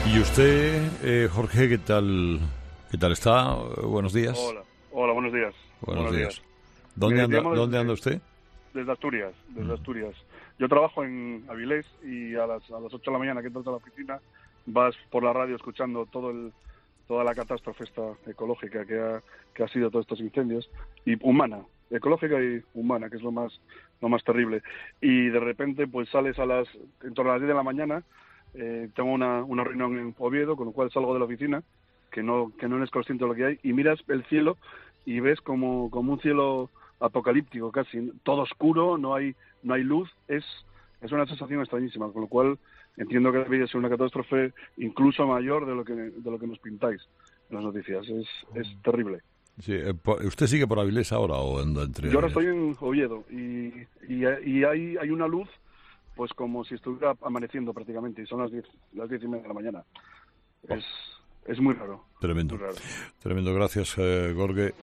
¿Y usted, Jorge, qué tal está? Buenos días. Hola, buenos días. Buenos días. Mire, ¿Dónde anda usted? Desde Asturias, Asturias. Yo trabajo en Avilés y a las 8 de la mañana que entras a la oficina vas por la radio escuchando toda la catástrofe esta ecológica que ha sido todos estos incendios, y humana, ecológica y humana, que es lo más terrible. Y de repente pues sales en torno a las 10 de la mañana. Tengo una reunión en Oviedo, con lo cual salgo de la oficina, que no eres consciente de lo que hay, y miras el cielo y ves como un cielo apocalíptico casi, todo oscuro, no hay luz. Es una sensación extrañísima, con lo cual entiendo que debe ser una catástrofe incluso mayor de lo que nos pintáis en las noticias. Es terrible. Sí, ¿usted sigue por Avilés ahora o entre? Yo ahora estoy en Oviedo y hay una luz, pues como si estuviera amaneciendo prácticamente, y son las 10:30 de la mañana. Es muy raro. Tremendo. Muy raro. Tremendo, gracias, Jorge.